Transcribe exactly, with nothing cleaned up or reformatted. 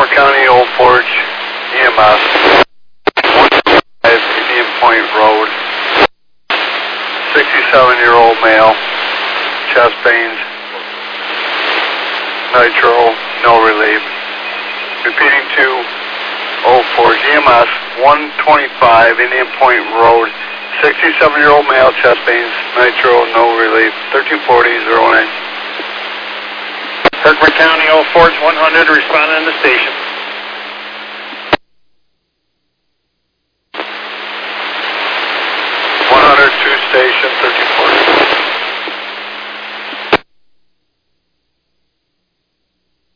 Kirkwood County, Old Forge, E M S, one five Indian Point Road, sixty-seven-year-old male, chest pains, nitro, no relief. Repeating to Old Forge, E M S, one twenty-five Indian Point Road, sixty-seven-year-old male, chest pains, nitro, no relief, thirteen forty, zero nine. Kirkwood County, Old Forge, one hundred, responding to the station.